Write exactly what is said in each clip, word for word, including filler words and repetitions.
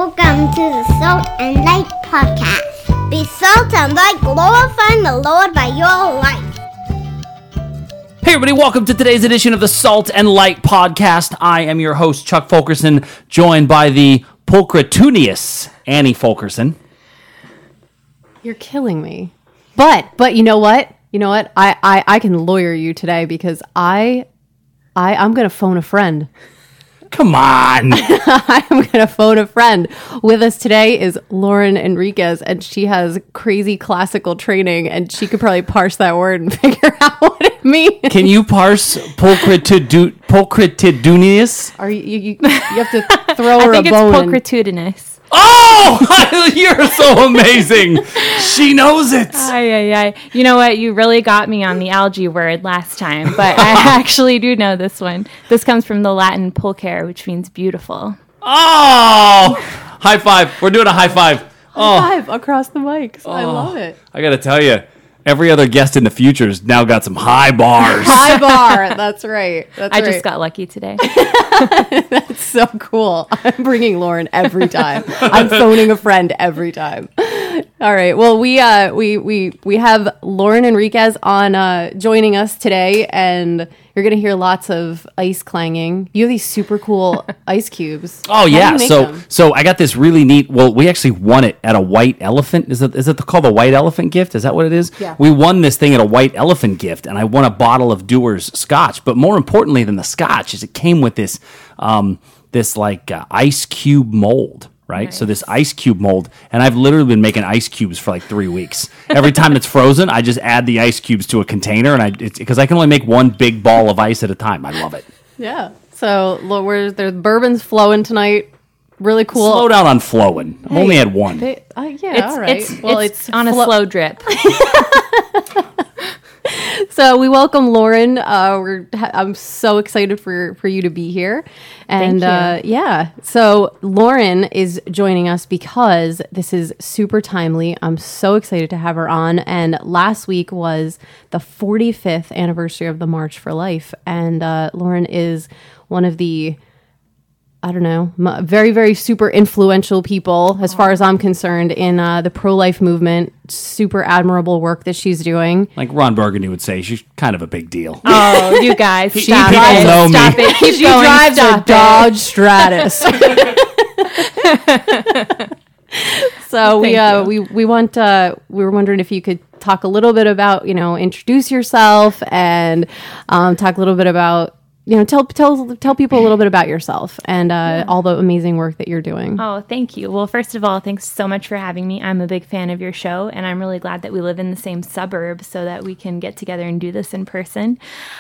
Welcome to the Salt and Light Podcast. Be salt and light, glorifying the Lord by your life. Hey everybody, welcome to today's edition of the Salt and Light Podcast. I am your host, Chuck Fulkerson, joined by the pulchritudinous Annie Fulkerson. You're killing me. But, but you know what? You know what? I, I, I can lawyer you today because I, I, I'm going to phone a friend. Come on. I'm going to phone a friend. With us today is Lauren Enriquez, and she has crazy classical training, and she could probably parse that word and figure out what it means. Can you parse pulchritudu- pulchritudinous? Are you, you, you, you have to throw her I think a it's bone. pulchritudinous. Oh, you're so amazing. She knows it. Ay, ay, ay. You know what? You really got me on the algae word last time, but I actually do know this one. This comes from the Latin pulcher, which means beautiful. Oh, high five. We're doing a high five. Oh, Five across the mics. I love it. I got to tell you, every other guest in the future's now got some high bars. High bar. That's right. That's I right. just got lucky today. That's so cool. I'm bringing Lauren every time. I'm phoning a friend every time. All right. Well, we uh we we we have Lauren Enriquez on uh joining us today, and you're gonna hear lots of ice clanging. You have these super cool ice cubes. Oh How do yeah, you make so them? so I got this really neat. Well, we actually won it at a White Elephant. Is it is it called the White Elephant gift? Is that what it is? Yeah. We won this thing at a White Elephant gift, and I won a bottle of Dewar's Scotch. But more importantly than the Scotch is it came with this um this like uh, ice cube mold. Right, Nice. so this ice cube mold, and I've literally been making ice cubes for like three weeks. Every time it's frozen, I just add the ice cubes to a container, and I it's because I can only make one big ball of ice at a time. I love it. Yeah. So look, where there's bourbon's flowing tonight. Really cool. Slow down on flowing. I've only had one. They- uh, yeah. It's, all right. it's, well, it's, it's on a flo- slow drip. So we welcome Lauren. Uh, we're I'm so excited for for you to be here, and Thank you. Uh, yeah. So Lauren is joining us because this is super timely. I'm so excited to have her on. And last week was the forty-fifth anniversary of the March for Life, and uh, Lauren is one of the I don't know, m- very, very super influential people, as far as I'm concerned, in uh, the pro-life movement. Super admirable work that she's doing. Like Ron Burgundy would say, she's kind of a big deal. Oh, you guys, stop people it. know me. Stop it. Keep She going. drives Stop a it. Dodge Stratus. So we Thank uh, you. we we want uh, we were wondering if you could talk a little bit about, you know, introduce yourself and um, talk a little bit about, you know, tell tell tell people a little bit about yourself and uh, all the amazing work that you're doing. Oh, thank you. Well, first of all, thanks so much for having me. I'm a big fan of your show, and I'm really glad that we live in the same suburb so that we can get together and do this in person.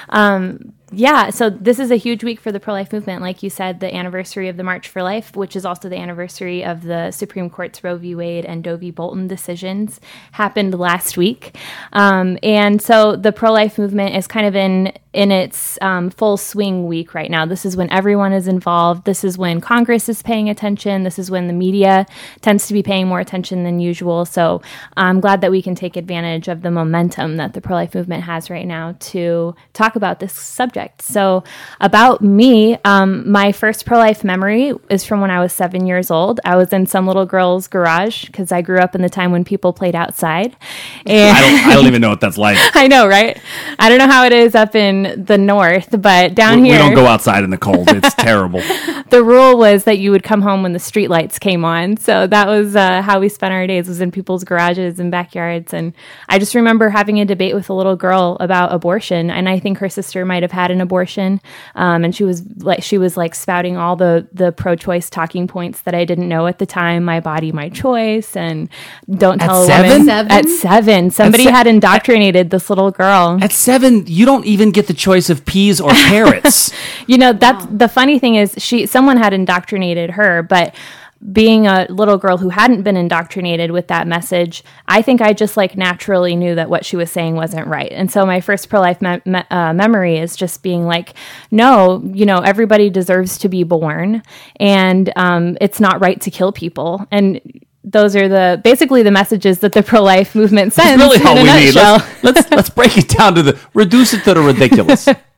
Um, yeah, so this is a huge week for the pro-life movement. Like you said, the anniversary of the March for Life, which is also the anniversary of the Supreme Court's Roe v. Wade and Doe v. Bolton decisions, happened last week. Um, and so the pro-life movement is kind of in in its um, full swing week right now. This is when everyone is involved. This is when Congress is paying attention. This is when the media tends to be paying more attention than usual. So I'm glad that we can take advantage of the momentum that the pro-life movement has right now to talk about this subject. So about me, um, my first pro-life memory is from when I was seven years old. I was in some little girl's garage because I grew up in the time when people played outside. And I don't, I don't even know what that's like. I know, right? I don't know how it is up in the north, but down We, we here, don't go outside in the cold. It's terrible. the rule was that you would come home when the street lights came on. So that was uh, how we spent our days, was in people's garages and backyards. And I just remember having a debate with a little girl about abortion, and I think her sister might have had an abortion. Um, and she was like, she was like spouting all the the pro-choice talking points that I didn't know at the time. My body, my choice, and don't At tell a seven? woman Seven? at seven. Somebody se- had indoctrinated this little girl. At seven, you don't even get the choice of peas or carrots. You know, that's the funny thing is she someone had indoctrinated her, but being a little girl who hadn't been indoctrinated with that message, I think I just like naturally knew that what she was saying wasn't right. And so my first pro-life me- me- uh, memory is just being like, no, you know, everybody deserves to be born, and um, it's not right to kill people. And those are the basically the messages that the pro-life movement sends. That's really all in we a need. nutshell. Let's, let's let's break it down to the reduce it to the ridiculous.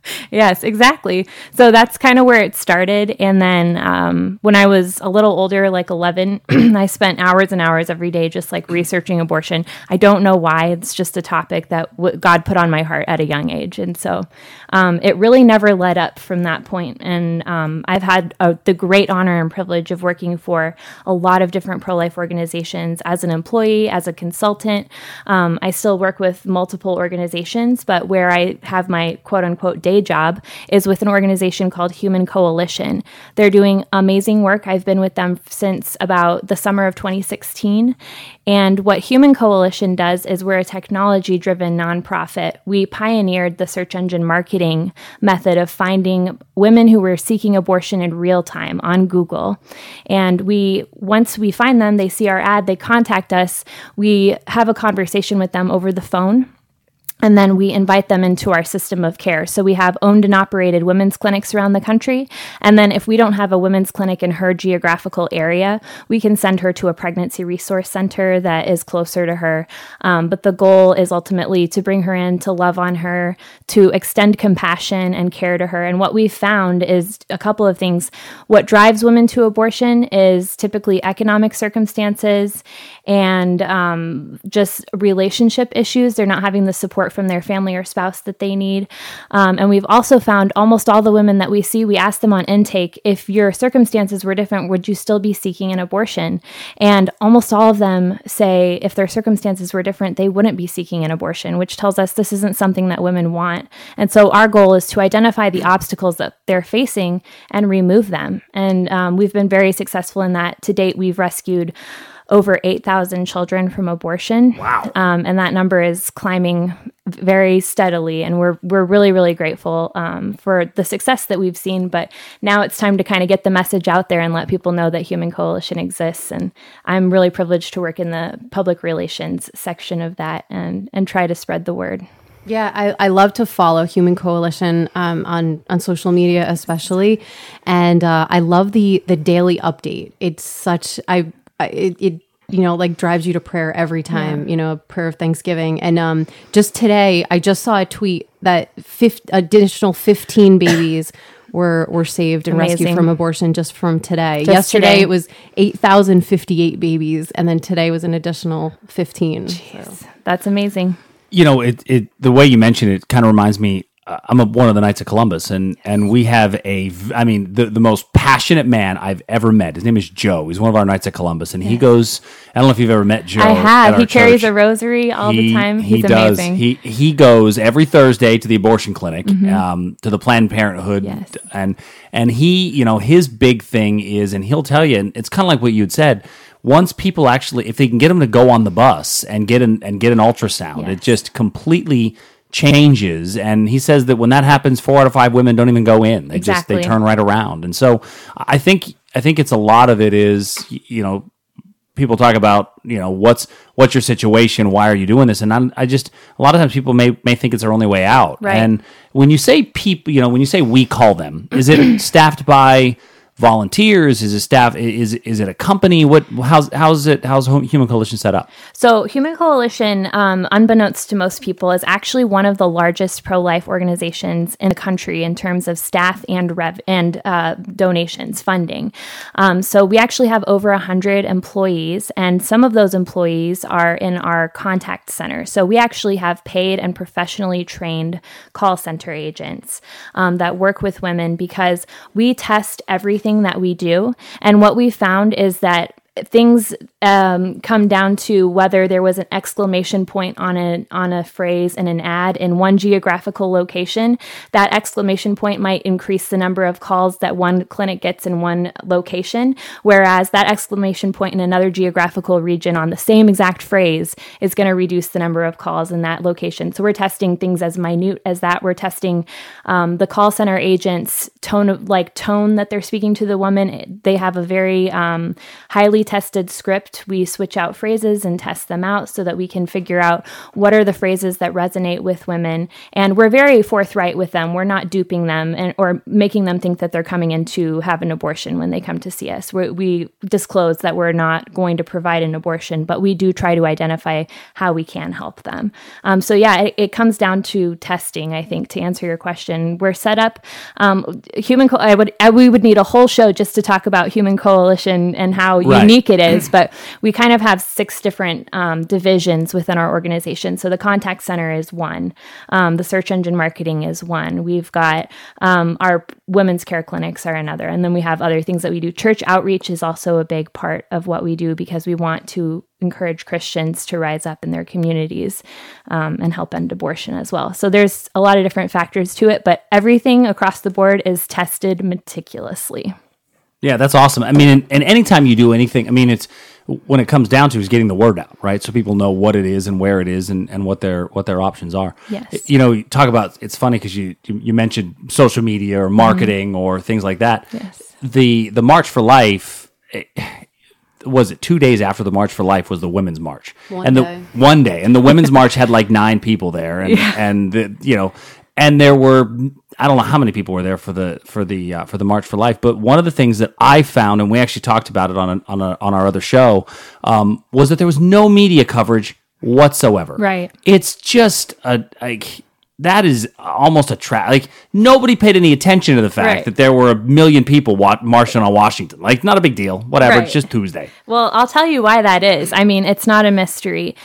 Yes, exactly. So that's kind of where it started. And then um, when I was a little older, like eleven, I spent hours and hours every day just like researching abortion. I don't know why. It's just a topic that w- God put on my heart at a young age. And so um, it really never let up from that point. And um, I've had uh, the great honor and privilege of working for a lot of different pro-life organizations as an employee, as a consultant. Um, I still work with multiple organizations, but where I have my quote unquote day job is with an organization called Human Coalition. They're doing amazing work. I've been with them since about the summer of twenty sixteen. And what Human Coalition does is we're a technology-driven nonprofit. We pioneered the search engine marketing method of finding women who were seeking abortion in real time on Google. And we, once we find them, they see our ad, they contact us, we have a conversation with them over the phone. And then we invite them into our system of care. So we have owned and operated women's clinics around the country. And then if we don't have a women's clinic in her geographical area, we can send her to a pregnancy resource center that is closer to her. Um, but the goal is ultimately to bring her in, to love on her, to extend compassion and care to her. And what we've found is a couple of things. What drives women to abortion is typically economic circumstances and um, just relationship issues. They're not having the support from their family or spouse that they need. Um, and we've also found almost all the women that we see, we ask them on intake, if your circumstances were different, would you still be seeking an abortion? And almost all of them say if their circumstances were different, they wouldn't be seeking an abortion, which tells us this isn't something that women want. And so our goal is to identify the obstacles that they're facing and remove them. And um, we've been very successful in that. To date, we've rescued over eight thousand children from abortion. Wow. Um, and that number is climbing very steadily. And we're we're really, really grateful um, for the success that we've seen. But now it's time to kind of get the message out there and let people know that Human Coalition exists. And I'm really privileged to work in the public relations section of that and, and try to spread the word. Yeah, I, I love to follow Human Coalition um, on on social media, especially, and uh, I love the the daily update. It's such I, I it, it you know like drives you to prayer every time. Yeah. You know, a prayer of thanksgiving. And um, just today, I just saw a tweet that fifty, additional fifteen babies were were saved and Amazing. rescued from abortion just from today. Just Yesterday today. it was eight thousand fifty-eight babies, and then today was an additional fifteen. So. That's amazing. You know, it, it the way you mentioned it kind of reminds me, uh, I'm a, one of the Knights of Columbus, and, and we have a, I mean, the, the most passionate man I've ever met. His name is Joe. He's one of our Knights of Columbus, and he goes, I don't know if you've ever met Joe. I have. at our He carries church. a rosary all He- the time. He He's does. amazing. He he goes every Thursday to the abortion clinic, um, to the Planned Parenthood, Yes. and and he, you know, his big thing is, and he'll tell you, and it's kind of like what you had said. Once people actually, if they can get them to go on the bus and get an and get an ultrasound, Yes. it just completely changes. And he says that when that happens, four out of five women don't even go in. They Exactly. just they turn right around. And so I think I think it's a lot of it is, you know, people talk about, you know, what's what's your situation? Why are you doing this? And I'm, I just a lot of times people may may think it's their only way out. Right. And when you say people, you know, when you say we call them, is it staffed by volunteers? Is it staff? Is is it a company? What? How's how's it? How's Human Coalition set up? So Human Coalition, um, unbeknownst to most people, is actually one of the largest pro-life organizations in the country in terms of staff and rev and uh, donations, funding. Um, so we actually have over one hundred employees, and some of those employees are in our contact center. So we actually have paid and professionally trained call center agents um, that work with women because we test everything that we do. And what we found is that things um, come down to whether there was an exclamation point on a on a phrase in an ad in one geographical location. That exclamation point might increase the number of calls that one clinic gets in one location, whereas that exclamation point in another geographical region on the same exact phrase is going to reduce the number of calls in that location. So we're testing things as minute as that. We're testing um, the call center agents' tone of like tone that they're speaking to the woman. They have a very um, highly tested script. We switch out phrases and test them out so that we can figure out what are the phrases that resonate with women. And we're very forthright with them. We're not duping them and or making them think that they're coming in to have an abortion when they come to see us. We're, we disclose that we're not going to provide an abortion, but we do try to identify how we can help them. Um, so yeah, it, it comes down to testing, I think, to answer your question. We're set up, um, human, Co- I would, I, we would need a whole show just to talk about Human Coalition and how Right. unique it is, but we kind of have six different um, divisions within our organization. So the contact center is one. Um, the search engine marketing is one. We've got um, our women's care clinics are another. And then we have other things that we do. Church outreach is also a big part of what we do because we want to encourage Christians to rise up in their communities um, and help end abortion as well. So there's a lot of different factors to it, but everything across the board is tested meticulously. Yeah, that's awesome. I mean, and, and anytime you do anything, I mean, it's when it comes down to is getting the word out, right? So people know what it is and where it is and, and what their what their options are. Yes. You know, you talk about, it's funny because you, you you mentioned social media or marketing mm-hmm. or things like that. Yes. The the March for Life, it, was it two days after the March for Life was the Women's March. One and the day. One day. And the Women's March had like nine people there. And, yeah. and the, you know, and there were, I don't know how many people were there for the for the uh, for the March for Life, but one of the things that I found, and we actually talked about it on a, on a, on our other show, um, was that there was no media coverage whatsoever. Right. It's just a like that is almost a trap. Like nobody paid any attention to the fact Right. that there were a million people wa- marching on Washington. Like not a big deal. Whatever. Right. It's just Tuesday. Well, I'll tell you why that is. I mean, it's not a mystery.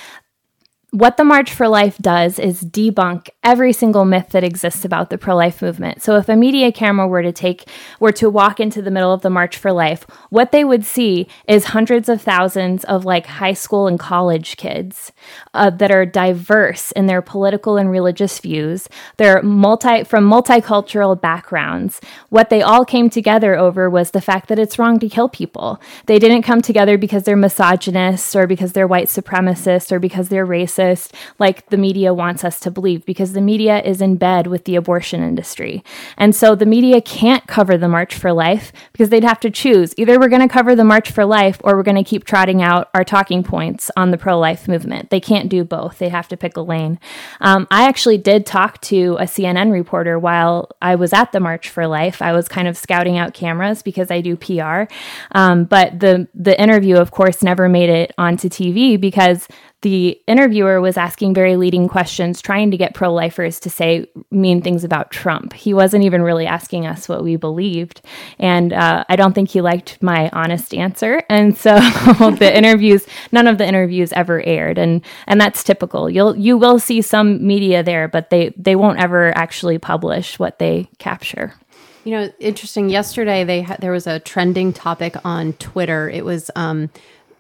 What the March for Life does is debunk every single myth that exists about the pro-life movement. So if a media camera were to take, were to walk into the middle of the March for Life, what they would see is hundreds of thousands of like high school and college kids uh, that are diverse in their political and religious views. They're multi, from multicultural backgrounds. What they all came together over was the fact that it's wrong to kill people. They didn't come together because they're misogynists or because they're white supremacists or because they're racist, like the media wants us to believe, because the media is in bed with the abortion industry. And so the media can't cover the March for Life because they'd have to choose. Either we're going to cover the March for Life or we're going to keep trotting out our talking points on the pro-life movement. They can't do both. They have to pick a lane. Um, I actually did talk to a C N N reporter while I was at the March for Life. I was kind of scouting out cameras because I do P R. Um, but the, the interview, of course, never made it onto T V because the interviewer was asking very leading questions, trying to get pro-lifers to say mean things about Trump. He wasn't even really asking us what we believed. And uh, I don't think he liked my honest answer. And so the interviews, none of the interviews ever aired. And and that's typical. You'll, you will see some media there, but they, they won't ever actually publish what they capture. You know, interesting. Yesterday, they ha- there was a trending topic on Twitter. It was um,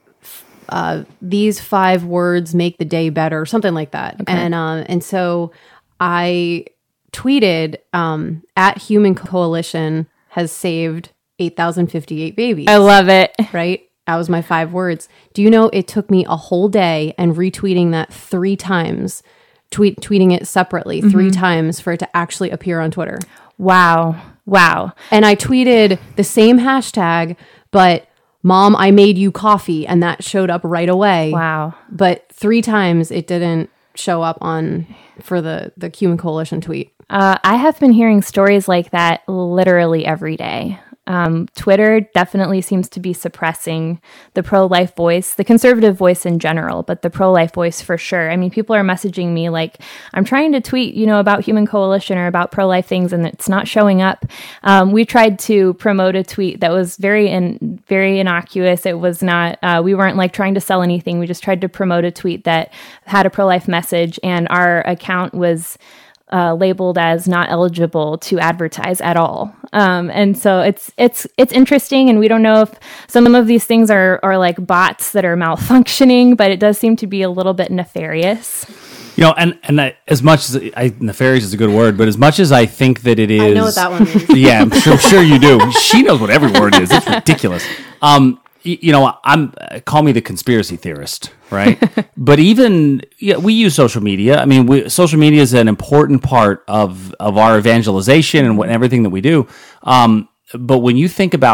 Uh, these five words make the day better, something like that. Okay. And um, and so I tweeted um, at Human Coalition has saved eight thousand fifty-eight babies. I love it. Right? That was my five words. Do you know it took me a whole day and retweeting that three times, tweet tweeting it separately mm-hmm. three times for it to actually appear on Twitter. Wow. Wow. And I tweeted the same hashtag, but Mom, I made you coffee, and that showed up right away. Wow. But three times it didn't show up on for the, the Human Coalition tweet. Uh, I have been hearing stories like that literally every day. Um, Twitter definitely seems to be suppressing the pro-life voice, the conservative voice in general, but the pro-life voice for sure. I mean, people are messaging me like, I'm trying to tweet, you know, about Human Coalition or about pro-life things, and it's not showing up. Um, we tried to promote a tweet that was very in, very innocuous. It was not, uh, we weren't like trying to sell anything. We just tried to promote a tweet that had a pro-life message, and our account was Uh, labeled as not eligible to advertise at all. Um, and so it's it's it's interesting, and we don't know if some of these things are, are like bots that are malfunctioning, but it does seem to be a little bit nefarious. You know, and, and I, as much as I, nefarious is a good word, but as much as I think that it is... I know what that one means. Yeah, I'm sure, sure you do. She knows what every word is. It's ridiculous. Um, you, you know, I'm call me the conspiracy theorist, right? But even, yeah, we use social media. I mean, we, social media is an important part of, of our evangelization and what, everything that we do. Um, but when you think about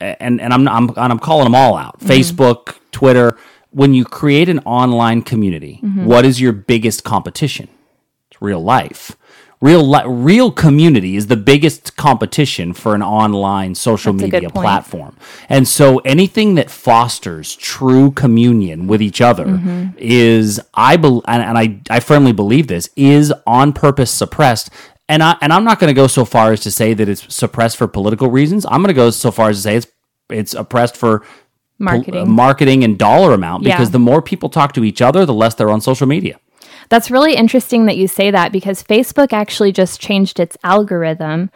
and and I'm I'm and I'm calling them all out. Mm-hmm. Facebook, Twitter. When you create an online community, mm-hmm. what is your biggest competition? It's real life. Real li- real community is the biggest competition for an online social That's media platform. And so anything that fosters true communion with each other mm-hmm. is, I be- and, and I, I firmly believe this, is on purpose suppressed. And, I, and I'm not going to go so far as to say that it's suppressed for political reasons. I'm going to go so far as to say it's it's oppressed for marketing, pol- marketing and dollar amount, because yeah. the more people talk to each other, the less they're on social media. That's really interesting that you say that, because Facebook actually just changed its algorithm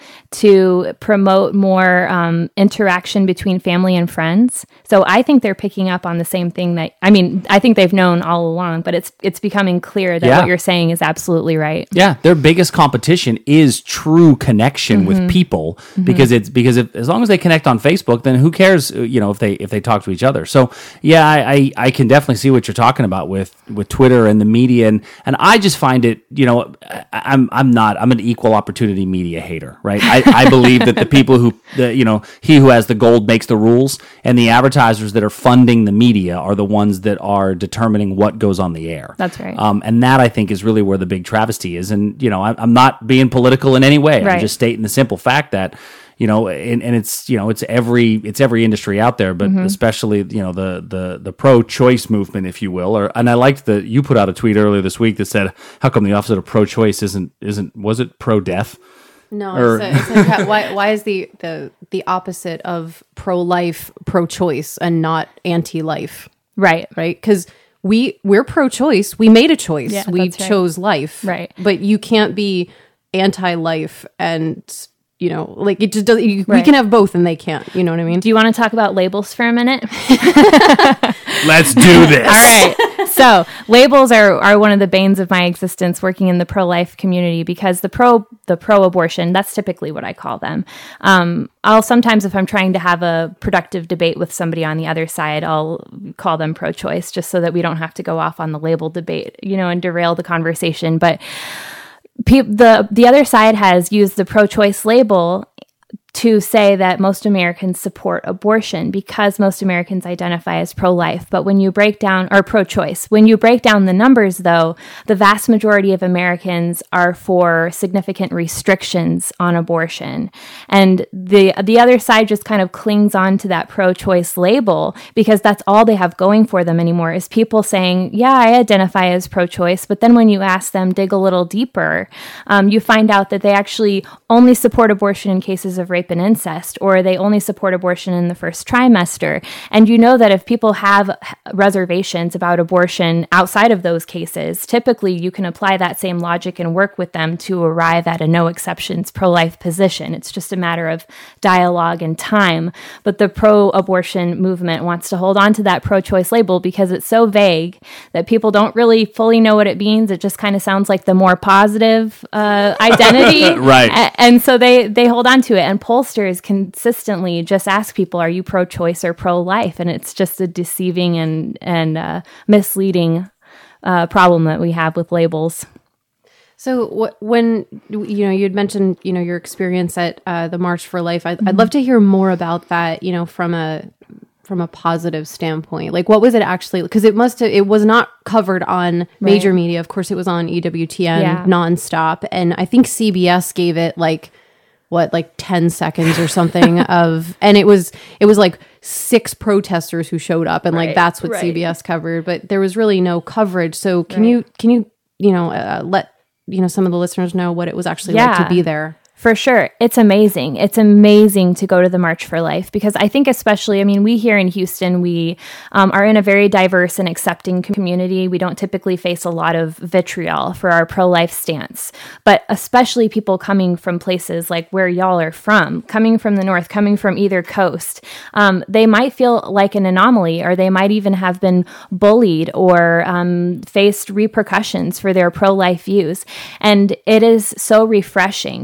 to promote more um, interaction between family and friends. So I think they're picking up on the same thing that, I mean, I think they've known all along, but it's it's becoming clear that yeah. what you're saying is absolutely right. Yeah, their biggest competition is true connection mm-hmm. with people, mm-hmm. because it's because if, as long as they connect on Facebook, then who cares, you know, if they if they talk to each other. So yeah, I I, I can definitely see what you're talking about with with Twitter and the media. And And I just find it, you know, I'm I'm not, I'm an equal opportunity media hater, right? I, I believe that the people who, the, you know, he who has the gold makes the rules, and the advertisers that are funding the media are the ones that are determining what goes on the air. That's right. Um, and that, I think, is really where the big travesty is. And, you know, I, I'm not being political in any way. Right. I'm just stating the simple fact that, you know, and, and it's, you know, it's every, it's every industry out there, but mm-hmm. especially, you know, the, the, the pro-choice movement, if you will. Or, and I liked that you put out a tweet earlier this week that said, how come the opposite of pro-choice isn't, isn't, was it pro-death? No, Or- it's, a, it's like, why, why is the, the, the opposite of pro-life pro-choice and not anti-life? Right. Right? Because we, we're pro-choice. We made a choice. Yeah, we that's right. chose life. Right. But you can't be anti-life and... You know, like it just doesn't, you, Right. we can have both and they can't, you know what I mean? Do you want to talk about labels for a minute? Let's do this. All right. So labels are, are one of the banes of my existence working in the pro-life community, because the pro the pro-abortion, that's typically what I call them. Um, I'll sometimes, if I'm trying to have a productive debate with somebody on the other side, I'll call them pro-choice, just so that we don't have to go off on the label debate, you know, and derail the conversation. But pe- the the other side has used the pro-choice label to say that most Americans support abortion because most Americans identify as pro-life. But when you break down, or pro-choice, when you break down the numbers, though, the vast majority of Americans are for significant restrictions on abortion. And the the other side just kind of clings on to that pro-choice label because that's all they have going for them anymore, is people saying, yeah, I identify as pro-choice. But then when you ask them, dig a little deeper, um, you find out that they actually only support abortion in cases of rape and incest, or they only support abortion in the first trimester. And you know that if people have reservations about abortion outside of those cases, typically you can apply that same logic and work with them to arrive at a no exceptions pro-life position. It's just a matter of dialogue and time. But the pro-abortion movement wants to hold on to that pro-choice label because it's so vague that people don't really fully know what it means. It just kind of sounds like the more positive uh, identity. Right. A- and so they, they hold on to it. And pollsters consistently just ask people, are you pro-choice or pro-life? And it's just a deceiving and, and uh, misleading uh, problem that we have with labels. So wh- when, you know, you'd mentioned, you know, your experience at uh, the March for Life, I'd, mm-hmm. I'd love to hear more about that, you know, from a from a positive standpoint. Like, what was it actually? Because it must have, it was not covered on major right. media. Of course, it was on E W T N yeah. nonstop. And I think C B S gave it like, what, like ten seconds or something of, and it was, it was like six protesters who showed up, and right. like, that's what right. C B S covered, but there was really no coverage. So can right. you, can you, you know, uh, let, you know, some of the listeners know what it was actually yeah. like to be there? For sure. It's amazing. It's amazing to go to the March for Life because I think especially, I mean, we here in Houston, we um, are in a very diverse and accepting community. We don't typically face a lot of vitriol for our pro-life stance, but especially people coming from places like where y'all are from, coming from the north, coming from either coast, um, they might feel like an anomaly, or they might even have been bullied or um, faced repercussions for their pro-life views. And it is so refreshing to come to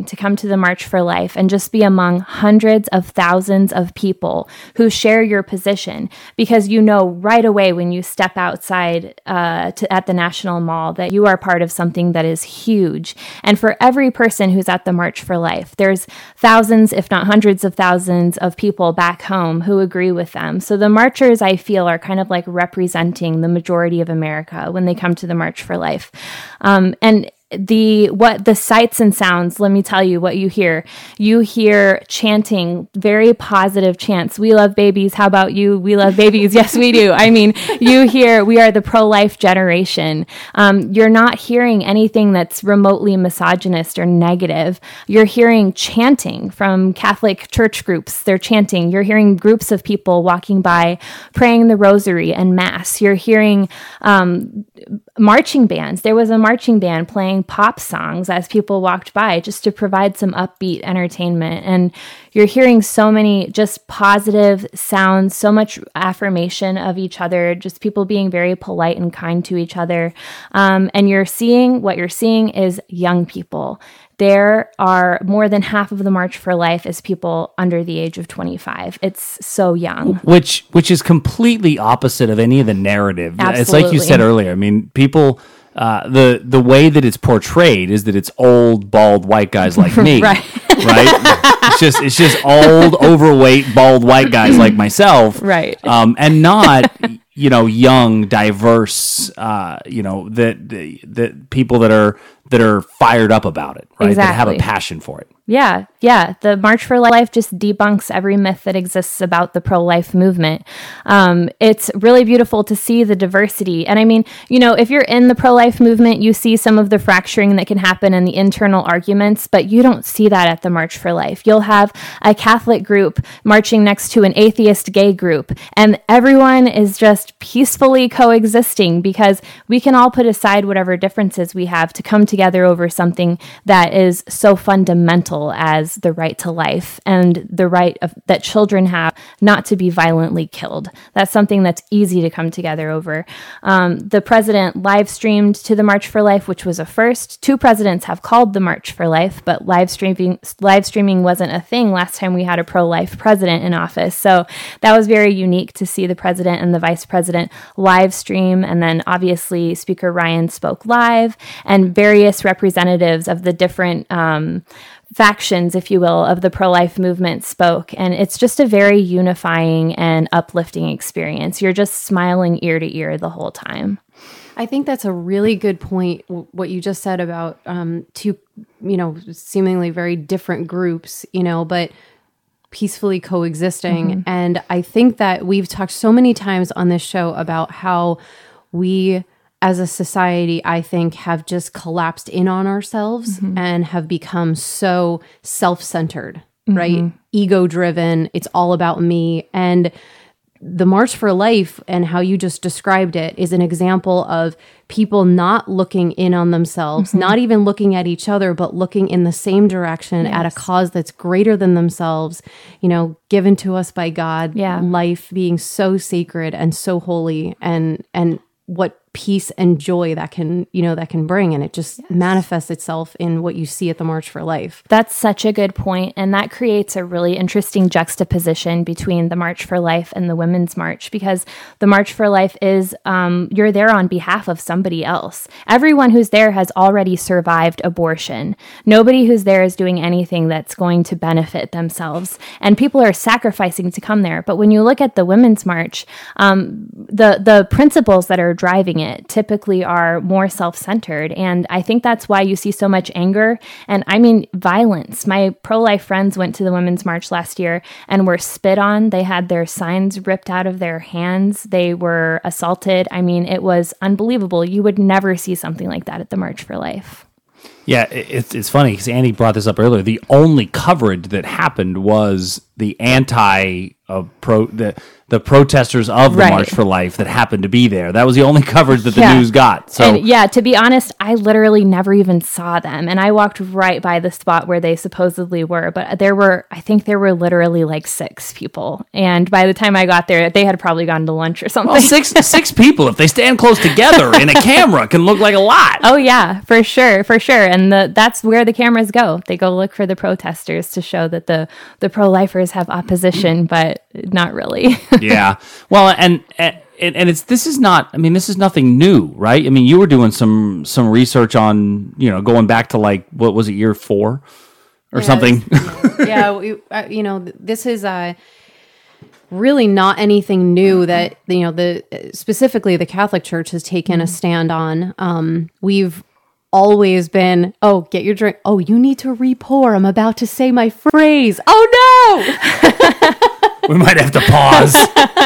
to the March for Life and just be among hundreds of thousands of people who share your position, because you know right away when you step outside uh, to, at the National Mall that you are part of something that is huge. And for every person who's at the March for Life, there's thousands, if not hundreds of thousands of people back home who agree with them. So the marchers, I feel, are kind of like representing the majority of America when they come to the March for Life. Um, and the what the sights and sounds, let me tell you what you hear. You hear chanting, very positive chants. We love babies. How about you? We love babies. Yes, we do. I mean, you hear, we are the pro-life generation. Um, you're not hearing anything that's remotely misogynist or negative. You're hearing chanting from Catholic church groups. They're chanting. You're hearing groups of people walking by praying the rosary and mass. You're hearing um, marching bands. There was a marching band playing pop songs as people walked by just to provide some upbeat entertainment. And you're hearing so many just positive sounds, so much affirmation of each other, just people being very polite and kind to each other. Um, and you're seeing, what you're seeing is young people. There are more than half of the March for Life is people under the age of twenty-five. It's so young. Which which is completely opposite of any of the narrative. Absolutely. It's like you said earlier. I mean, people, uh, the the way that it's portrayed is that it's old, bald, white guys like me. Right. Right? It's just it's just old, overweight, bald, white guys like myself. Right. Um, and not, you know, young, diverse, uh, you know, that that people that are that are fired up about it, right? That have a Exactly. passion for it. Yeah, yeah. The March for Life just debunks every myth that exists about the pro-life movement. Um, it's really beautiful to see the diversity. And I mean, you know, if you're in the pro-life movement, you see some of the fracturing that can happen in the internal arguments, but you don't see that at the March for Life. You'll have a Catholic group marching next to an atheist gay group, and everyone is just peacefully coexisting because we can all put aside whatever differences we have to come together over something that is so fundamental as the right to life and the right of, that children have not to be violently killed. That's something that's easy to come together over. Um, the president live streamed to the March for Life, which was a first. Two presidents have called the March for Life, but live streaming live streaming wasn't a thing last time we had a pro-life president in office. So that was very unique to see the president and the vice president live stream. And then obviously Speaker Ryan spoke live, and various representatives of the different um, factions, if you will, of the pro-life movement spoke. And it's just a very unifying and uplifting experience. You're just smiling ear to ear the whole time. I think that's a really good point, w- what you just said about um, two, you know, seemingly very different groups, you know, but peacefully coexisting. Mm-hmm. And I think that we've talked so many times on this show about how we, as a society, I think, have just collapsed in on ourselves mm-hmm. and have become so self-centered, mm-hmm. right? Ego-driven. It's all about me. And the March for Life and how you just described it is an example of people not looking in on themselves, mm-hmm. not even looking at each other, but looking in the same direction yes. at a cause that's greater than themselves, you know, given to us by God, yeah. life being so sacred and so holy, and and what peace and joy that can, you know, that can bring. And it just yes. manifests itself in what you see at the March for Life. That's such a good point. And that creates a really interesting juxtaposition between the March for Life and the Women's March, because the March for Life is, um, you're there on behalf of somebody else. Everyone who's there has already survived abortion. Nobody who's there is doing anything that's going to benefit themselves. And people are sacrificing to come there. But when you look at the Women's March, um, the, the principles that are driving it typically are more self-centered. And I think that's why you see so much anger and, I mean, violence. My pro-life friends went to the Women's March last year and were spit on. They had their signs ripped out of their hands. They were assaulted. I mean, it was unbelievable. You would never see something like that at the March for Life. Yeah, it's it's funny because Andy brought this up earlier. The only coverage that happened was the anti of pro the the protesters of the Right. March for Life that happened to be there. That was the only coverage that the Yeah. news got. So And yeah, to be honest, I literally never even saw them. And I walked right by the spot where they supposedly were. But there were, I think there were literally like six people. And by the time I got there, they had probably gone to lunch or something. well, six six people, if they stand close together in a camera, can look like a lot. Oh yeah, for sure, for sure. And the that's where the cameras go. They go look for the protesters to show that the the pro-lifers have opposition, but not really. Yeah. Well, and, and and it's this is not. I mean, this is nothing new, right? I mean, you were doing some some research on, you know, going back to like what was it, year four or Yeah, something. it's- yeah, we, uh, you know, th- this is uh, really not anything new that, you know, the specifically the Catholic Church has taken a stand on. Um, we've always been, oh, get your drink. Oh, you need to re-pour. I'm about to say my phrase. Oh no! We might have to pause.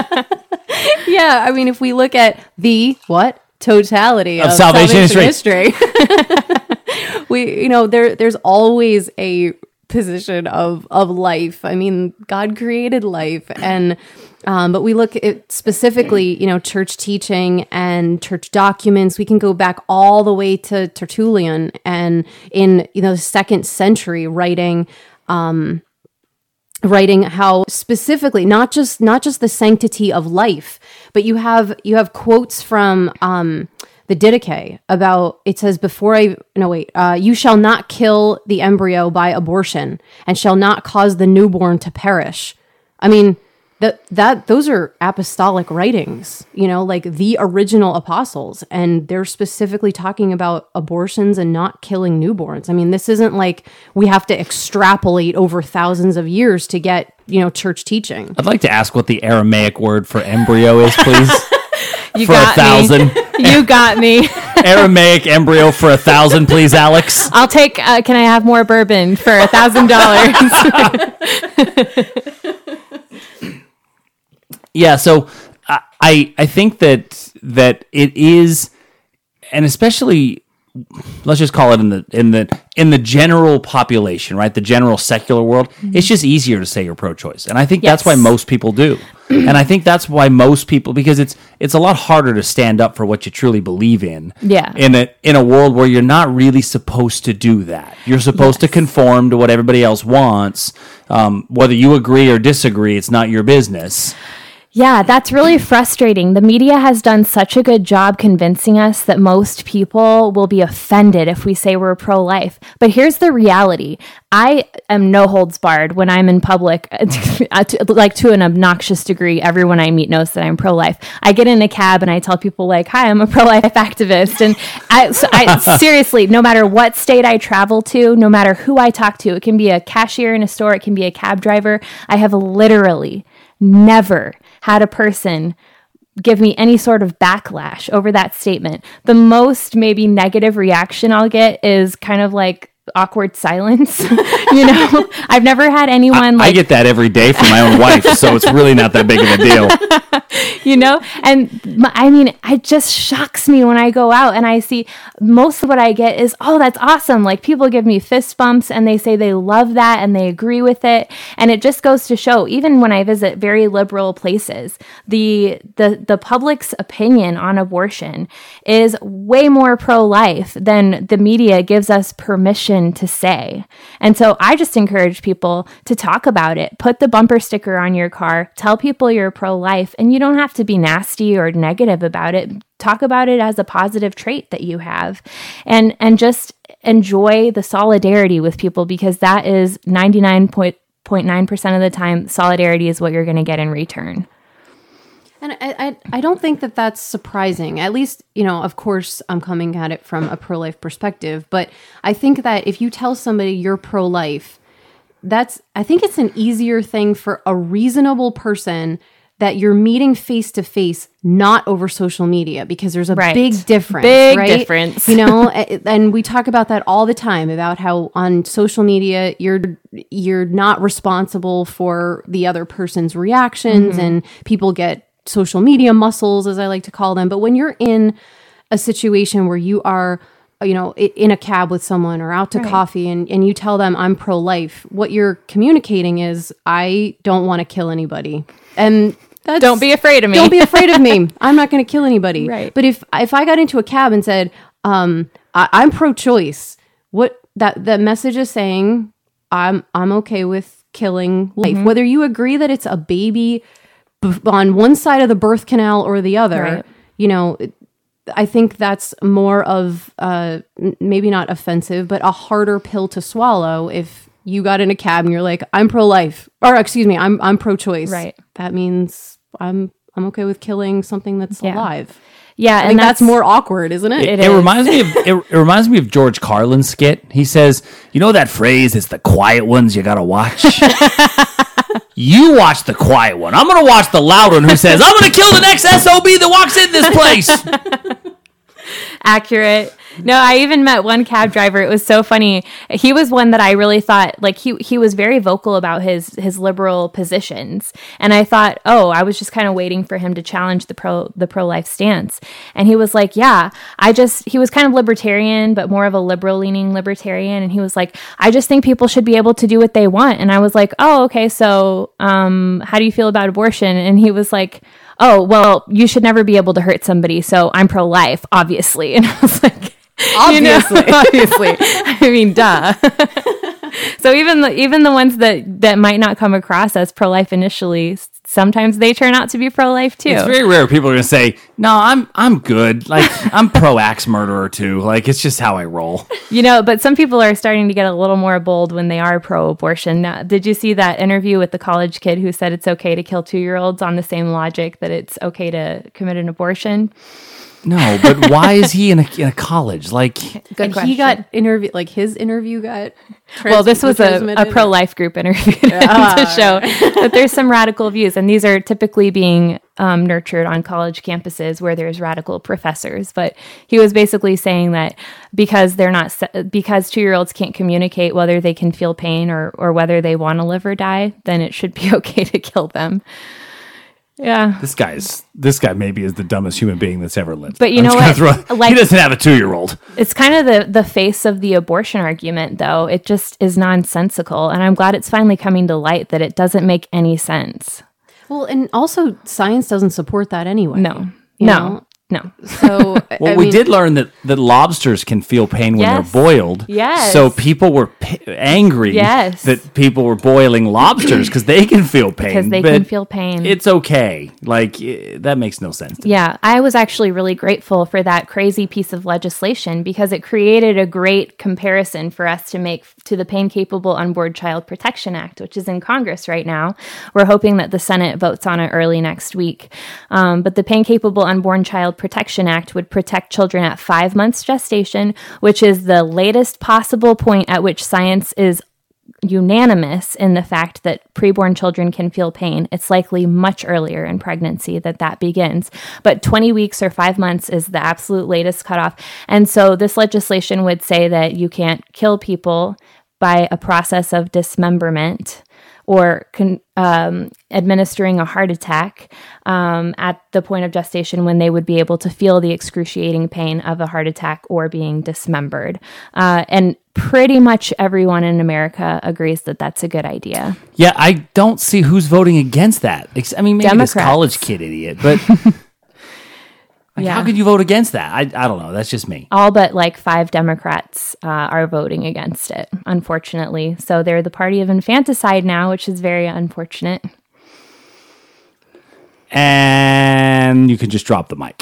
Yeah, I mean, if we look at the what totality Of of, salvation salvation, history, we, you know, there there's always a position of of life. I mean, God created life, and um, but we look at specifically, you know, church teaching and church documents. We can go back all the way to Tertullian, and in you know the second century writing. Um, writing how specifically not just not just the sanctity of life, but you have you have quotes from um the Didache about, it says, before I no wait uh you shall not kill the embryo by abortion and shall not cause the newborn to perish. I mean, that that those are apostolic writings, you know, like the original apostles, and they're specifically talking about abortions and not killing newborns. I mean, this isn't like we have to extrapolate over thousands of years to get, you know, church teaching. I'd like to ask what the Aramaic word for embryo is, please. You for got a thousand. me. You got me. Aramaic embryo for a thousand, please, Alex. I'll take. Uh, can I have more bourbon for a thousand dollars? Yeah, so I- I I think that that it is, and especially, let's just call it in the in the in the general population, right? The general secular world, it's just easier to say you're pro-choice, and I think that's why Yes. most people do. And I think that's why most people, because it's it's a lot harder to stand up for what you truly believe in. Yeah. In a in a world where you're not really supposed to do that. You're supposed to conform to what everybody else wants. Um, whether you agree or disagree, it's not your business. Yeah, that's really frustrating. The media has done such a good job convincing us that most people will be offended if we say we're pro-life. But here's the reality. I am no holds barred when I'm in public, like to an obnoxious degree. Everyone I meet knows that I'm pro-life. I get in a cab and I tell people like, hi, I'm a pro-life activist. And I, so I seriously, no matter what state I travel to, no matter who I talk to, it can be a cashier in a store, it can be a cab driver. I have literally never had a person give me any sort of backlash over that statement. The most maybe negative reaction I'll get is kind of like awkward silence. You know, I've never had anyone I like, get that every day from my own wife, so it's really not that big of a deal. you know, and m- I mean, it just shocks me when I go out and I see most of what I get is, oh, that's awesome. Like people give me fist bumps and they say they love that and they agree with it. And it just goes to show, even when I visit very liberal places, the, the, the public's opinion on abortion is way more pro-life than the media gives us permission to say. And so I just encourage people to talk about it. Put the bumper sticker on your car, tell people you're pro-life, and you don't have to be nasty or negative about it. Talk about it as a positive trait that you have, and and just enjoy the solidarity with people, because that is ninety-nine point nine percent of the time, solidarity is what you're going to get in return. And I, I, I don't think that that's surprising. At least, you know, of course, I'm coming at it from a pro-life perspective. But I think that if you tell somebody you're pro-life, that's, I think it's an easier thing for a reasonable person that you're meeting face to face, not over social media, because there's a Right. big difference. Big right? difference. You know, a- and we talk about that all the time, about how on social media you're you're not responsible for the other person's reactions, Mm-hmm. and people get social media muscles, as I like to call them. But when you're in a situation where you are you know, i- in a cab with someone or out to Right. coffee and, and you tell them I'm pro-life, what you're communicating is I don't want to kill anybody. And that's, Don't be afraid of me. Don't be afraid of me. I'm not going to kill anybody. Right. But if if I got into a cab and said, um, I, I'm pro-choice, what that that message is saying, I'm I'm okay with killing life. Mm-hmm. Whether you agree that it's a baby b- on one side of the birth canal or the other, Right. you know, I think that's more of uh, n- maybe not offensive, but a harder pill to swallow if you got in a cab and you're like, I'm pro-life, or excuse me, I'm I'm pro-choice. Right. That means I'm I'm okay with killing something that's Yeah. alive. Yeah, I and think that's, more awkward, isn't it? It, It it is. reminds me of it, it reminds me of George Carlin's skit. He says, "You know that phrase? It's the quiet ones you gotta watch." You watch the quiet one. I'm gonna watch the loud one who says, "I'm gonna kill the next S O B that walks in this place." Accurate. No, I even met one cab driver. It was so funny. He was one that I really thought, like, he he was very vocal about his his liberal positions, and I thought, oh, I was just kind of waiting for him to challenge the pro the pro life stance, and he was like, yeah, I just he was kind of libertarian, but more of a liberal leaning libertarian, and he was like, I just think people should be able to do what they want, and I was like, oh, okay, so um, how do you feel about abortion? And he was like, oh, well, you should never be able to hurt somebody, so I'm pro-life, obviously. And I was like, Obviously. you know, obviously. I mean, duh. So even the even the ones that, that might not come across as pro-life initially, s- sometimes they turn out to be pro-life too. It's very rare people are gonna say, "No, I'm I'm good. Like I'm pro axe murderer too. Like it's just how I roll." You know, but some people are starting to get a little more bold when they are pro-abortion. Now, did you see that interview with the college kid who said it's okay to kill two-year-olds on the same logic that it's okay to commit an abortion? No, but why is he in a, in a college? Like, Good And question. he got interview, like his interview got. Well, this was a, a transmitted. pro-life group interview to show that there's some radical views, and these are typically being um, nurtured on college campuses where there's radical professors. But he was basically saying that because they're not se- because two-year-olds can't communicate whether they can feel pain or or whether they want to live or die, then it should be okay to kill them. Yeah. this guy's this guy maybe is the dumbest human being that's ever lived. But you I'm know just gonna what? throw- Like- he doesn't have a two year old. It's kind of the, the face of the abortion argument, though. It just is nonsensical. And I'm glad it's finally coming to light that it doesn't make any sense. Well, and also science doesn't support that anyway. No, You no, know? no. So Well, I we mean, did learn that, that lobsters can feel pain when Yes. they're boiled. Yes. So people were p- angry Yes. that people were boiling lobsters because they can feel pain. Because they but can feel pain. It's okay. Like, eh, that makes no sense. to me. Yeah, I was actually really grateful for that crazy piece of legislation because it created a great comparison for us to make to the Pain Capable Unborn Child Protection Act, which is in Congress right now. We're hoping that the Senate votes on it early next week. Um, but the Pain Capable Unborn Child Protection Act would protect children at five months gestation, which is the latest possible point at which science is unanimous in the fact that preborn children can feel pain. It's likely much earlier in pregnancy that that begins. But twenty weeks or five months is the absolute latest cutoff. And so this legislation would say that you can't kill people by a process of dismemberment or con- um, administering a heart attack um, at the point of gestation when they would be able to feel the excruciating pain of a heart attack or being dismembered. Uh, and pretty much everyone in America agrees that that's a good idea. Yeah, I don't see who's voting against that. Ex- I mean, maybe this Democrats. college kid idiot, but like, Yeah. how could you vote against that? I, I don't know. That's just me. All but like five Democrats uh, are voting against it, unfortunately. So they're the party of infanticide now, which is very unfortunate. And you can just drop the mic.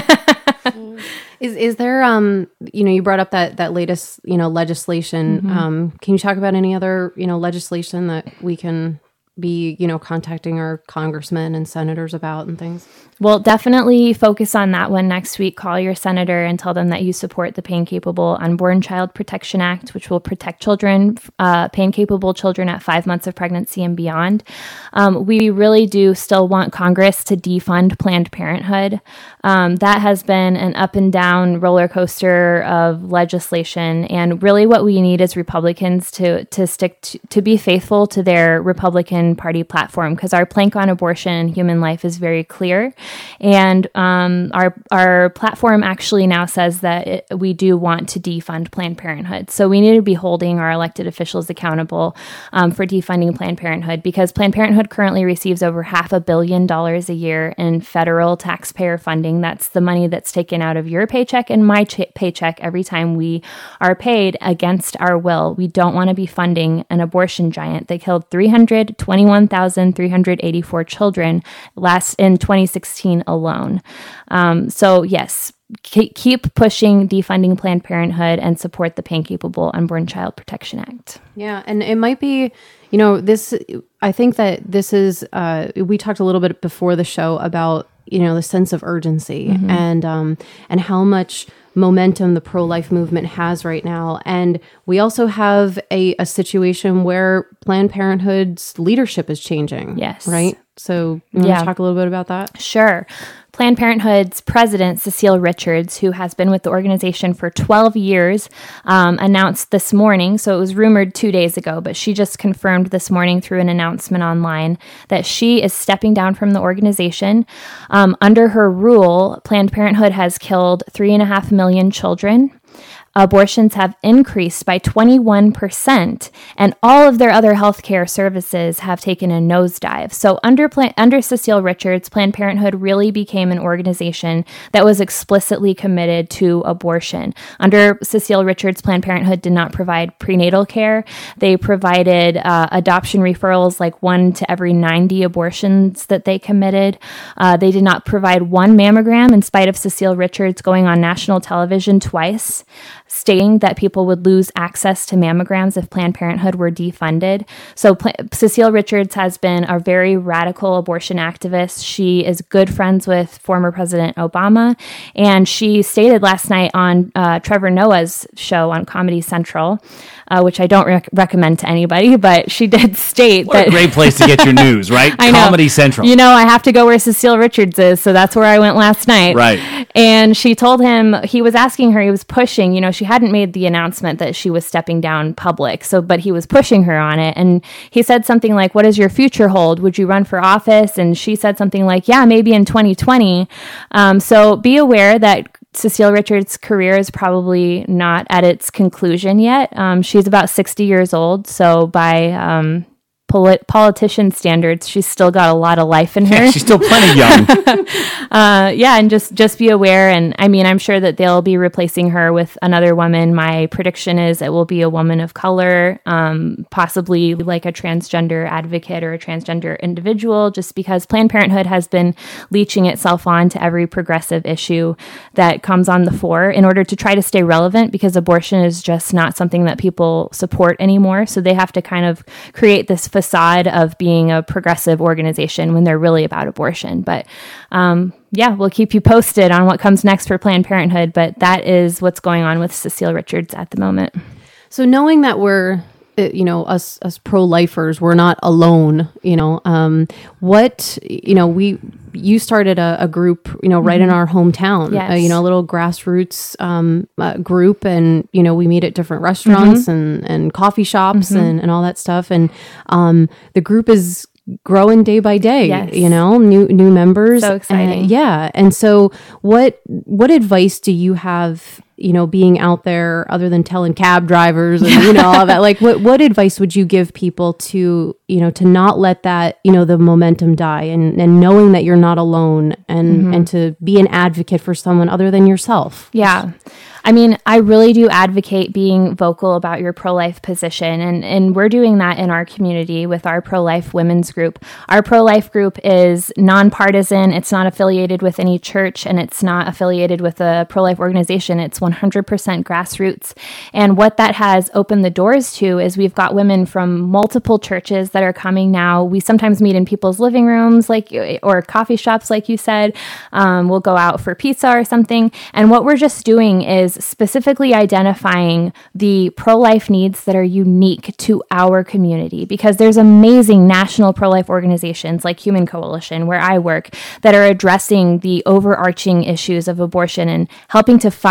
Is is there um you know you brought up that that latest you know legislation Mm-hmm. um can you talk about any other you know legislation that we can be you know contacting our congressmen and senators about and things? Well, definitely focus on that one next week. Call your senator and tell them that you support the Pain Capable Unborn Child Protection Act, which will protect children, uh, pain capable children at five months of pregnancy and beyond. Um, we really do still want Congress to defund Planned Parenthood. Um, that has been an up and down roller coaster of legislation, and really what we need is Republicans to to stick to, to be faithful to their Republican Republican Party platform, because our plank on abortion and human life is very clear. And um, our our platform actually now says that it, we do want to defund Planned Parenthood. So we need to be holding our elected officials accountable um, for defunding Planned Parenthood, because Planned Parenthood currently receives over half a billion dollars a year in federal taxpayer funding. That's the money that's taken out of your paycheck and my ch- paycheck every time we are paid against our will. We don't want to be funding an abortion giant that killed three hundred twenty-one thousand three hundred eighty-four children last in twenty sixteen alone. Um, so yes, keep pushing defunding Planned Parenthood and support the Pain Capable Unborn Child Protection Act. Yeah, and it might be, you know, this, I think that this is, uh, we talked a little bit before the show about, you know, the sense of urgency mm-hmm. and um, and how much momentum the pro-life movement has right now. And we also have a, a situation where Planned Parenthood's leadership is changing. Yes. Right? So you want yeah. to talk a little bit about that? Sure. Planned Parenthood's president, Cecile Richards, who has been with the organization for twelve years, um, announced this morning, so it was rumored two days ago, but she just confirmed this morning through an announcement online that she is stepping down from the organization. Um, under her rule, Planned Parenthood has killed three and a half million children. Abortions have increased by twenty-one percent, and all of their other healthcare services have taken a nosedive. So under Plan- under Cecile Richards, Planned Parenthood really became an organization that was explicitly committed to abortion. Under Cecile Richards, Planned Parenthood did not provide prenatal care. They provided uh, adoption referrals, like one to every ninety abortions that they committed. Uh, they did not provide one mammogram, in spite of Cecile Richards going on national television twice, stating that people would lose access to mammograms if Planned Parenthood were defunded. So Pla- Cecile Richards has been a very radical abortion activist. She is good friends with former President Obama, and she stated last night on uh, Trevor Noah's show on Comedy Central, uh, which I don't rec- recommend to anybody, but she did state what that... a great place to get your news, right? I know. Comedy Central. You know, I have to go where Cecile Richards is, so that's where I went last night. Right. And she told him, he was asking her, he was pushing, you know, she hadn't made the announcement that she was stepping down public, so, but he was pushing her on it. And he said something like, what does your future hold? Would you run for office? And she said something like, yeah, maybe in twenty twenty. Um, so be aware that Cecile Richards' career is probably not at its conclusion yet. Um, she's about sixty years old, so by um, polit- politician standards, she's still got a lot of life in her. Yeah, she's still plenty young. uh, yeah, and just, just be aware. And I mean, I'm sure that they'll be replacing her with another woman. My prediction is it will be a woman of color, um, possibly like a transgender advocate or a transgender individual, just because Planned Parenthood has been leeching itself on to every progressive issue that comes on the fore in order to try to stay relevant, because abortion is just not something that people support anymore. So they have to kind of create this facade of being a progressive organization when they're really about abortion. But um, yeah, we'll keep you posted on what comes next for Planned Parenthood, but that is what's going on with Cecile Richards at the moment. So knowing that we're, uh, you know, us us pro-lifers, we're not alone, you know, um, what, you know, we, you started a, a group, you know, right mm-hmm. in our hometown, yes. uh, you know, a little grassroots um, uh, group. And, you know, we meet at different restaurants mm-hmm. and, and coffee shops mm-hmm. and, and all that stuff. And um, the group is growing day by day, yes. you know, new new members. So exciting. And, yeah. And so what what advice do you have, you know, being out there, other than telling cab drivers and, you know, all that, like what, what advice would you give people to, you know, to not let that, you know, the momentum die, and, and knowing that you're not alone, and, mm-hmm. and to be an advocate for someone other than yourself? Yeah. I mean, I really do advocate being vocal about your pro-life position, and, and we're doing that in our community with our pro-life women's group. Our pro-life group is nonpartisan. It's not affiliated with any church, and it's not affiliated with a pro-life organization. It's one hundred percent grassroots. And what that has opened the doors to is we've got women from multiple churches that are coming now. We sometimes meet in people's living rooms, like, or coffee shops, like you said. Um, we'll go out for pizza or something. And what we're just doing is specifically identifying the pro-life needs that are unique to our community, because there's amazing national pro-life organizations like Human Coalition, where I work, that are addressing the overarching issues of abortion and helping to find that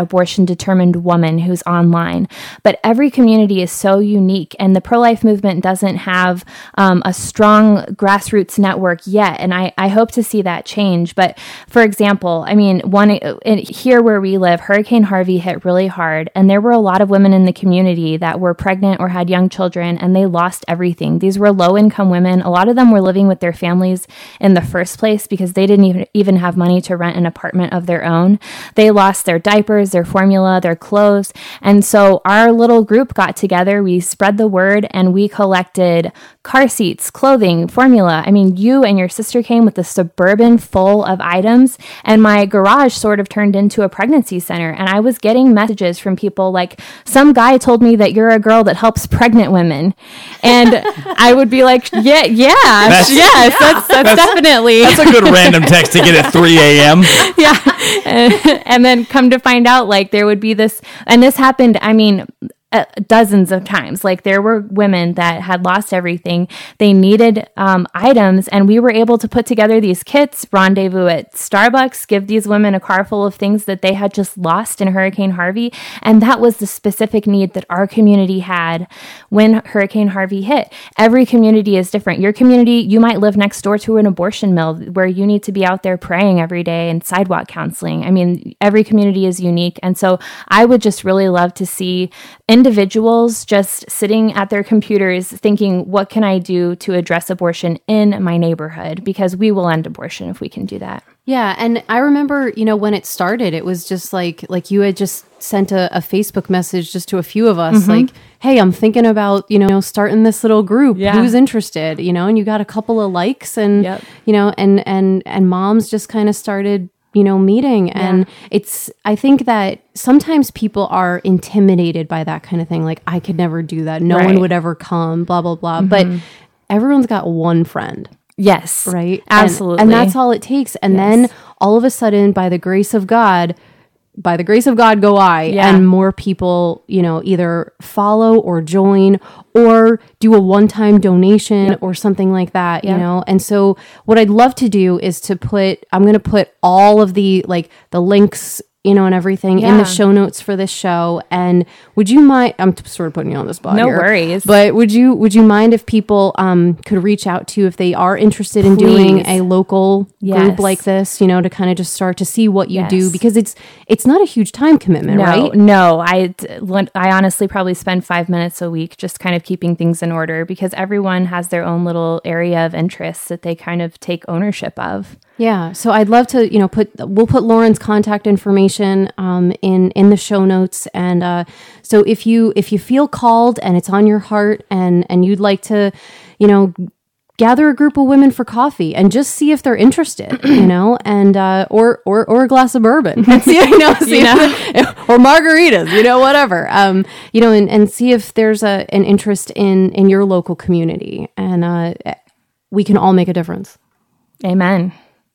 abortion determined woman who's online. But every community is so unique, and the pro-life movement doesn't have um, a strong grassroots network yet. And I, I hope to see that change. But for example, I mean, one in, here where we live, Hurricane Harvey hit really hard, and there were a lot of women in the community that were pregnant or had young children, and they lost everything. These were low-income women. A lot of them were living with their families in the first place because they didn't even, even have money to rent an apartment of their own. They lost their diapers, their formula, their clothes. And so our little group got together, we spread the word, and we collected car seats, clothing, formula. I mean, you and your sister came with a Suburban full of items, and my garage sort of turned into a pregnancy center. And I was getting messages from people like, some guy told me that you're a girl that helps pregnant women. And I would be like, yeah, yeah, That's, yes, yeah. that's, that's, That's- definitely. That's a good random text to get at three a.m. Yeah. And, and then come to find out, like, there would be this, and this happened, I mean, uh, dozens of times. Like, there were women that had lost everything. They needed um, items, and we were able to put together these kits, rendezvous at Starbucks, give these women a car full of things that they had just lost in Hurricane Harvey. And that was the specific need that our community had when Hurricane Harvey hit. Every community is different. Your community, you might live next door to an abortion mill where you need to be out there praying every day and sidewalk counseling. I mean, every community is unique. And so I would just really love to see individuals just sitting at their computers thinking, what can I do to address abortion in my neighborhood? Because we will end abortion if we can do that. Yeah, and I remember, you know, when it started, it was just like like you had just sent a, a Facebook message just to a few of us, mm-hmm. like, hey, I'm thinking about, you know, starting this little group. Yeah. Who's interested? You know, and you got a couple of likes, and Yep. you know, and and and moms just kind of started, you know, meeting. Yeah. And it's, I think that sometimes people are intimidated by that kind of thing. Like, I could never do that. No Right. one would ever come, blah, blah, blah. Mm-hmm. But everyone's got one friend. Yes. Right? Absolutely. And, and that's all it takes. And Yes. then all of a sudden, by the grace of God, by the grace of God go I, Yeah. and more people, you know, either follow or join or do a one-time donation Yep. or something like that, Yep. you know? And so what I'd love to do is to put, I'm going to put all of the, like the links, you know, and everything in Yeah. the show notes for this show. And would you mind, I'm t- sort of putting you on the spot No here, worries. but would you, would you mind if people um, could reach out to you if they are interested in doing Please. a local Yes. group like this, you know, to kind of just start to see what you Yes. do, because it's, it's not a huge time commitment, No, right? no. I, I honestly probably spend five minutes a week just kind of keeping things in order, because everyone has their own little area of interest that they kind of take ownership of. Yeah. So I'd love to, you know, put, we'll put Lauren's contact information um, in, in the show notes. And uh, so if you, if you feel called and it's on your heart, and, and you'd like to, you know, gather a group of women for coffee and just see if they're interested, you know, and, uh, or, or, or a glass of bourbon, and see, you know, see You if- or margaritas, you know, whatever, um, you know, and, and see if there's a, an interest in, in your local community, and uh, we can all make a difference. Amen.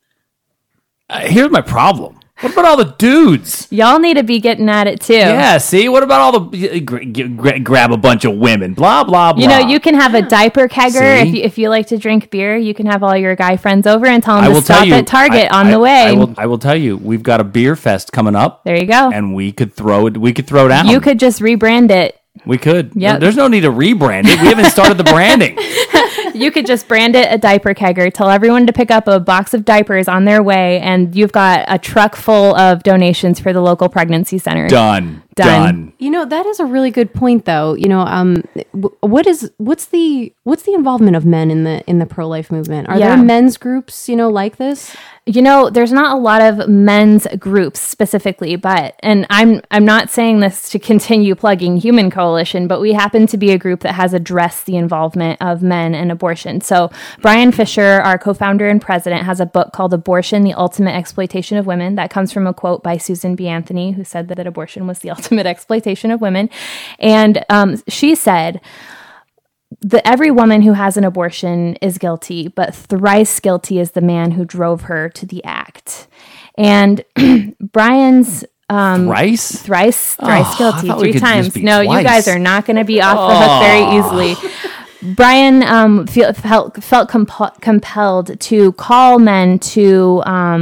Uh, here's my problem. What about all the dudes? Y'all need to be getting at it too. Yeah, see? What about all the... Gra- gra- grab a bunch of women. Blah, blah, blah. You know, you can have a diaper kegger. See? If you, if you like to drink beer, you can have all your guy friends over and tell I them to will tell stop you, at Target I- on I- the way. I will, I will tell you, we've got a beer fest coming up. There you go. And we could throw it. We could throw down. You could just rebrand it. We could. Yep. There's no need to rebrand it. We haven't started the branding. You could just brand it a diaper kegger. Tell everyone to pick up a box of diapers on their way, and you've got a truck full of donations for the local pregnancy center. Done. Done. Done. You know, that is a really good point, though. You know, um, w- what is what's the what's the involvement of men in the in the pro life movement? Are Yeah. there men's groups, you know, like this? You know, there's not a lot of men's groups specifically, but, and I'm I'm not saying this to continue plugging Human Coalition, but we happen to be a group that has addressed the involvement of men in abortion. So Brian Fisher, our co-founder and president, has a book called Abortion, the Ultimate Exploitation of Women. That comes from a quote by Susan B. Anthony, who said that abortion was the ultimate exploitation of women. And um, she said, the every woman who has an abortion is guilty, but thrice guilty is the man who drove her to the act. And Brian's um, Thrice? thrice, thrice Oh, I guilty, thought we three could just times. be No, twice. you guys are not going to be off the hook very easily. Brian um, feel, felt felt comp- compelled to call men to um,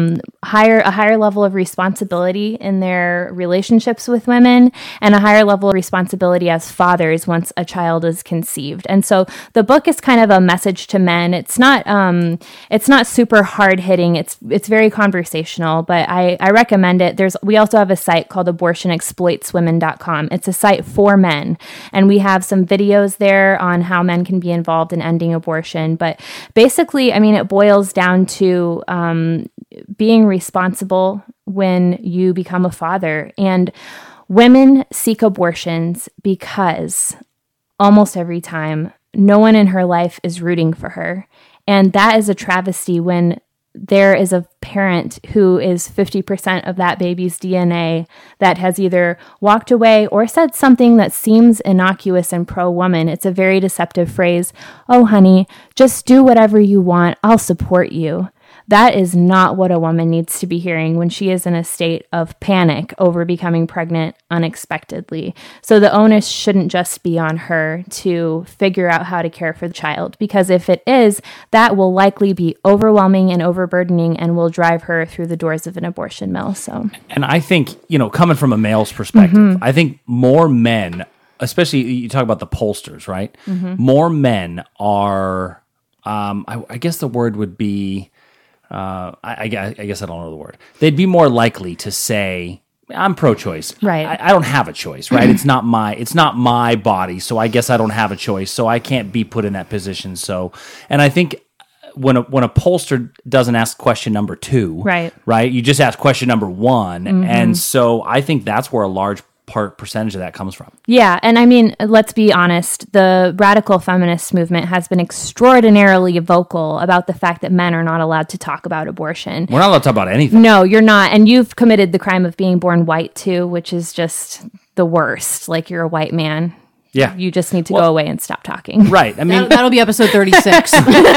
higher a higher level of responsibility in their relationships with women, and a higher level of responsibility as fathers once a child is conceived. And so the book is kind of a message to men. It's not um, it's not super hard hitting. It's it's very conversational, but I, I recommend it. There's we also have a site called abortion exploits women dot com. It's a site for men, and we have some videos there on how men can be involved in ending abortion. But basically, I mean, it boils down to um, being responsible when you become a father. And women seek abortions because almost every time no one in her life is rooting for her. And that is a travesty when there is a parent who is fifty percent of that baby's D N A that has either walked away or said something that seems innocuous and pro-woman. It's a very deceptive phrase. Oh, honey, just do whatever you want. I'll support you. That is not what a woman needs to be hearing when she is in a state of panic over becoming pregnant unexpectedly. So the onus shouldn't just be on her to figure out how to care for the child, because if it is, that will likely be overwhelming and overburdening and will drive her through the doors of an abortion mill. So, and I think, you know, coming from a male's perspective, mm-hmm. I think more men, especially you talk about the pollsters, right? Mm-hmm. More men are, um, I, I guess the word would be, Uh, I, I, guess, I guess I don't know the word. They'd be more likely to say, "I'm pro-choice. Right. I, I don't have a choice. Right? It's not my. It's not my body. So I guess I don't have a choice. So I can't be put in that position. So, and I think when a, when a pollster doesn't ask question number two, right, right, you just ask question number one, mm-hmm. and so I think that's where a large part percentage of that comes from. Yeah, and I mean, let's be honest, the radical feminist movement has been extraordinarily vocal about the fact that men are not allowed to talk about abortion. We're not allowed to talk about anything. No, you're not. And you've committed the crime of being born white too, which is just the worst. Like, you're a white man. Yeah. You just need to well, go away and stop talking. Right. I mean, that'll, that'll be episode thirty-six.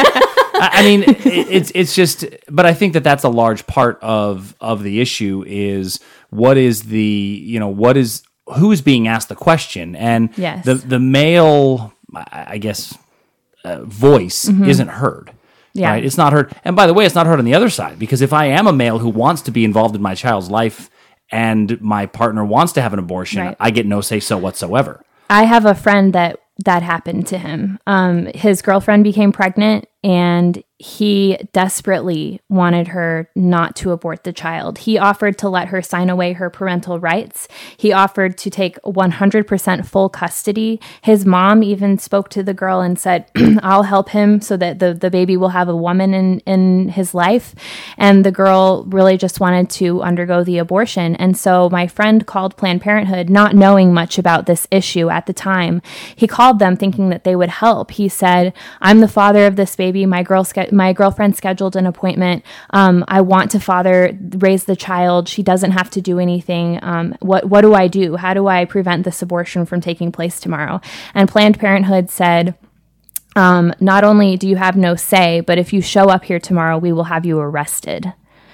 I mean, it, it's it's just, but I think that that's a large part of of the issue is what is the, you know, what is, who is being asked the question, and yes. the the male, I guess, uh, voice mm-hmm. isn't heard. Yeah. Right? It's not heard. And by the way, it's not heard on the other side, because if I am a male who wants to be involved in my child's life and my partner wants to have an abortion, right. I get no say so whatsoever. I have a friend that that happened to him. Um, his girlfriend became pregnant, and he desperately wanted her not to abort the child. He offered to let her sign away her parental rights. He offered to take one hundred percent full custody. His mom even spoke to the girl and said, I'll help him so that the, the baby will have a woman in, in his life. And the girl really just wanted to undergo the abortion. And so my friend called Planned Parenthood, not knowing much about this issue at the time. He called them thinking that they would help. He said, I'm the father of this baby. My girl My girlfriend scheduled an appointment. Um, I want to father, raise the child. She doesn't have to do anything. Um, what what do I do? How do I prevent this abortion from taking place tomorrow? And Planned Parenthood said, um, not only do you have no say, but if you show up here tomorrow, we will have you arrested.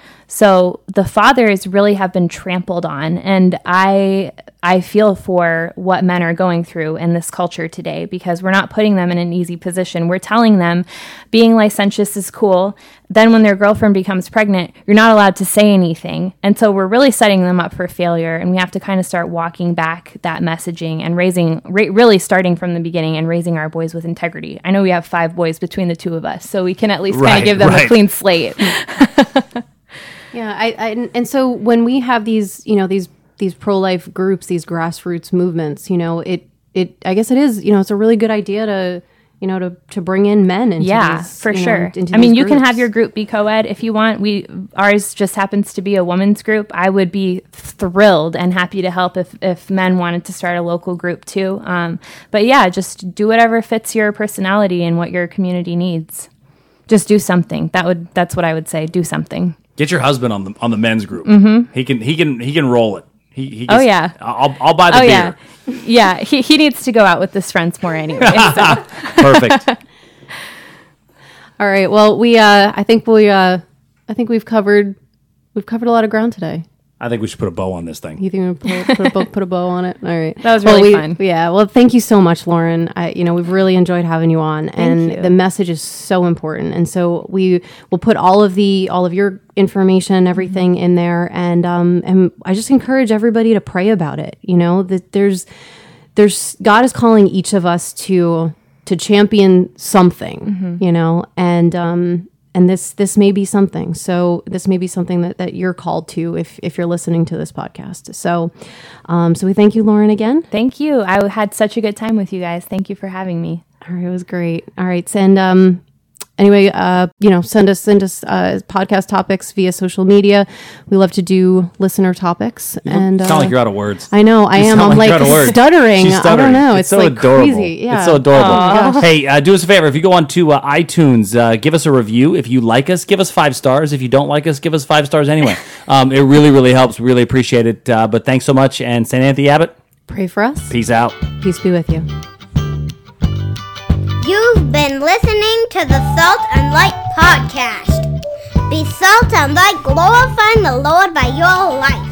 So the fathers really have been trampled on, and I I feel for what men are going through in this culture today, because we're not putting them in an easy position. We're telling them being licentious is cool. Then when their girlfriend becomes pregnant, you're not allowed to say anything. And so we're really setting them up for failure, and we have to kind of start walking back that messaging and raising, re- really starting from the beginning and raising our boys with integrity. I know we have five boys between the two of us, so we can at least right, kind of give them right. a clean slate. Yeah, I, I and so when we have these, you know, these these pro-life groups, these grassroots movements, you know, it it I guess it is, you know, it's a really good idea to, you know, to to bring in men into yeah, these, for you know, sure. into I mean, these you can groups. have your group be co-ed if you want. We ours just happens to be a women's group. I would be thrilled and happy to help if if men wanted to start a local group too. Um, but yeah, just do whatever fits your personality and what your community needs. Just do something. That would that's what I would say. Do something. Get your husband on the on the men's group. Mm-hmm. He can he can he can roll it. He, he gets, oh yeah. I'll I'll buy the oh, beer. Yeah, yeah. He he needs to go out with his friends more anyway. So. Perfect. All right. Well, we uh, I think we uh, I think we've covered we've covered a lot of ground today. I think we should put a bow on this thing. You think we put, put, a bow, put a bow on it? All right. That was well, really we, fun. Yeah. Well, thank you so much, Lauren. I, you know, we've really enjoyed having you on, and you. the message is so important. And so we will put all of the all of your information, everything in there, and um, and I just encourage everybody to pray about it. You know, that there's there's God is calling each of us to to champion something. Mm-hmm. You know, and um. And this this may be something. So this may be something that, that you're called to if, if you're listening to this podcast. So um, so we thank you, Lauren, again. Thank you. I had such a good time with you guys. Thank you for having me. All right, it was great. All right, and um, anyway, uh, you know, send us send us uh, podcast topics via social media. We love to do listener topics. And It's not uh, like you're out of words. I know I You am. sound I'm like like you're out of words. stuttering. She's I stuttering. don't know. It's It's, so like adorable. crazy. Yeah. It's so adorable. Aw. Hey, uh, do us a favor. If you go on to uh, iTunes, uh, give us a review. If you like us, give us five stars. If you don't like us, give us five stars anyway. um, it really, really helps. We really appreciate it. Uh, but thanks so much. And Saint Anthony Abbott, Pray for us. peace out. Peace be with you. You've been listening to the Salt and Light Podcast. Be salt and light, glorifying the Lord by your life.